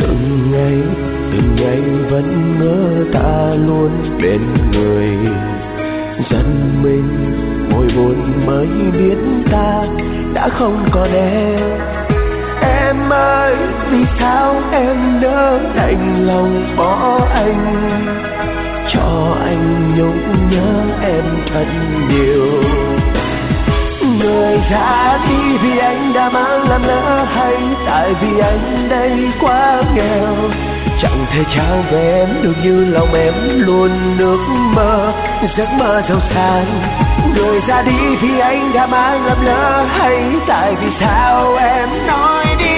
từng ngày vẫn mơ ta luôn bên người. Giận mình ngồi buồn mới biết ta đã không còn em. Em ơi vì sao em nỡ đành lòng bỏ anh, cho anh nhung nhớ em thật nhiều. Người ra đi vì anh đã mang làm lỡ, hay tại vì anh đây quá nghèo, chẳng thể trao về em được như lòng em luôn ước mơ, giấc mơ giàu sang. Người ra đi vì anh đã mang làm lỡ, hay tại vì sao em nói đi